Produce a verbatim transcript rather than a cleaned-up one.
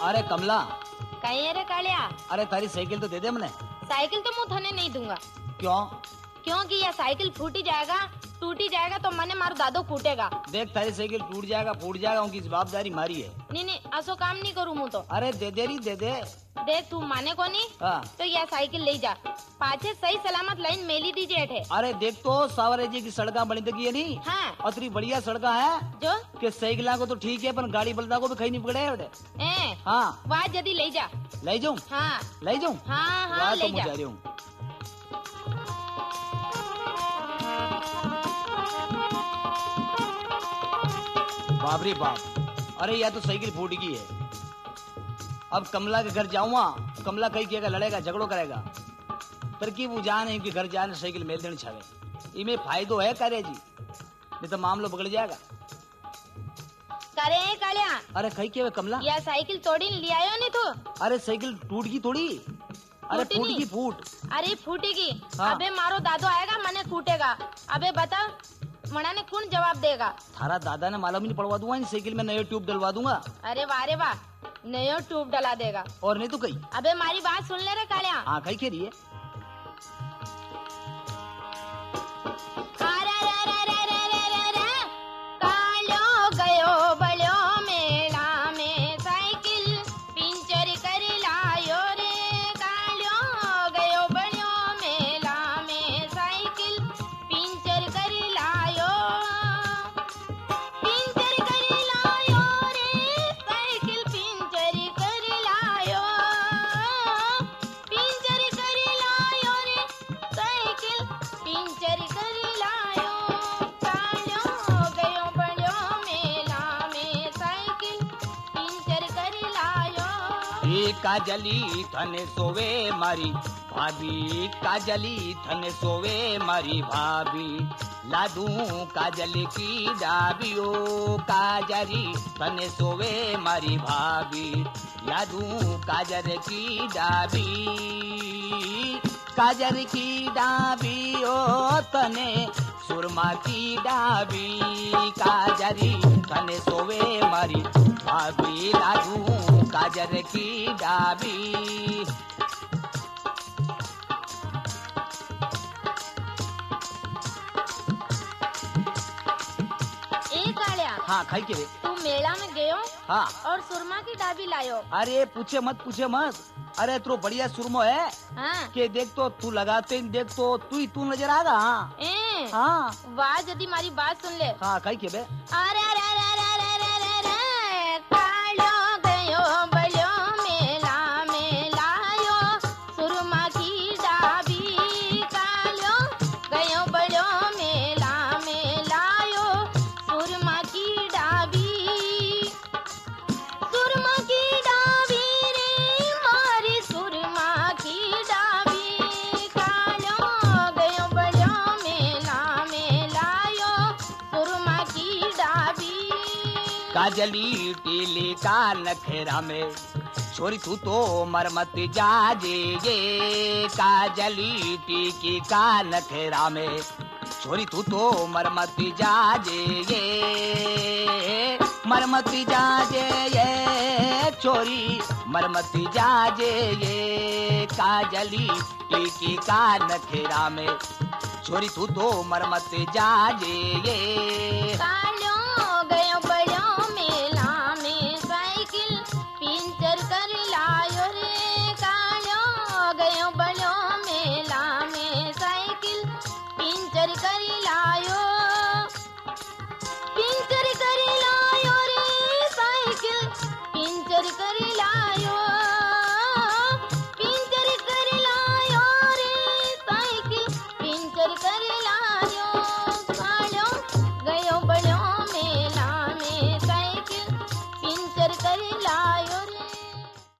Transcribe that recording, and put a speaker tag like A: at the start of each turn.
A: अरे कमला,
B: कहीं रे कालिया?
A: अरे तारी साइकिल तो दे दे हमने।
B: साइकिल तो मुँह थने नहीं दूंगा।
A: क्यों?
B: क्योंकि यह साइकिल फूटी जाएगा, टूटी जाएगा तो मने मारो दादो कूटेगा।
A: देख तारी साइकिल टूट जाएगा फूट जाएगा उनकी जवाबदारी मारी है।
B: नहीं नहीं ऐसो काम नहीं करूँ मुँह तो।
A: अरे दे दे रही दे दे।
B: देख तू माने को नहीं
A: हाँ।
B: तो यह साइकिल ले जा, पाछे सही सलामत लाइन मेली दीजिए अठे।
A: अरे देख तो सावरे जी की सड़का बनी तकी है नहीं।
B: हाँ।
A: अतरी बढ़िया सड़का है
B: जो
A: कि साइकिल को तो ठीक है पर गाड़ी बलदा को भी कहीं नहीं पकड़े है।
B: ए,
A: हाँ
B: वहाँ जल्दी ले जा।
A: ले जाऊँ?
B: हाँ
A: ले जाऊँ?
B: हाँ हाँ ले
A: तो
B: जा।
A: जा रही हूँ। बाप रे बाप, अरे यह तो साइकिल फूट गई है। अब कमला के घर जाऊंगा, कमला कहीं कहेगा लड़ेगा झगड़ो करेगा। तरकीब वो जान है कि घर जाने साइकिल मेल देनी छावे। इमे फायदो है करे जी, नहीं तो मामलो बिगड़ जाएगा।
B: करे कालिया?
A: अरे कहीं के कमला?
B: यह साइकिल तोड़ी ले आयो नहीं तू?
A: अरे साइकिल टूट गई थोड़ी। अरे फूट गई फूट।
B: अरे फूटेगी।
A: हाँ।
B: अबे मारो दादो आएगा मने कूटेगा। अबे बता मना ने कौन जवाब देगा?
A: थारा दादा ने मालूम नहीं पड़वा दूंगा इन साइकिल में नया ट्यूब डलवा दूंगा।
B: अरे वाह रे वाह, नयो ट्यूब डला देगा।
A: और नहीं तो कहीं।
B: अबे मारी बात सुन ले रे कालिया।
A: हाँ कहीं के लिए?
B: कालो गयो बड़ो मेला में साइकिल पिंचर कर लायो रे। कालो गयो बड़ो मेला में साइकिल पिंचर कर लायो। पिंचर कर लायो रे, साइकिल पिंचर कर लायो। पिंचर कर लायो रे, साइकिल पिंचर कर लायो। कालो गयो बड़ो मेला में साइकिल पिंचर कर लायो।
A: ए काजली थने सोवे मारी भाभी, काजली थने सोवे मारी भाभी। लादू काजल की डाबियो, काजरी थने सोवे मारी भाभी। लादू काजर की डाबी, काजर की डाबी ओ तने सुरमा की डाबी। काजरी थने सोवे मारी भाभी, लादू काजर की डाबी।
B: ए कालिया,
A: हाँ खाई के रे।
B: तू मेला में गयो
A: हाँ।
B: और सुरमा की डाबी लायो।
A: अरे पूछे मत पूछे मत। अरे तो बढ़िया सुरमो है
B: हाँ।
A: कि देख तो तू लगाते ही देख तो तू ही तू नजर आगा। हाँ
B: ए,
A: हाँ
B: वाह जदी मारी बात सुन ले।
A: हाँ खाई के बे।
B: अरे अरे अरे अरे अरे अरे अरे कालो गयो बड़ो मेला में लायो सुरमा की डाबी। कालो गयो बड़ो मेला में लायो सुरमा की डाबी। सुरमा की डाबी रे मारी सुरमा की डाबी। कालो गयो बड़ो मेला में लायो सुरमा की डाबी।
A: काजली टीली का नखरा में छोरी तू तो मरमत जाजे ये। काजली टीकी का नखरा में छोरी तू तो मरमत जाजे ये। मरमत जाजे ये छोरी मरमत जाजे ये। काजली टीकी का नखरा में छोरी तू तो मरमत जाजे ये।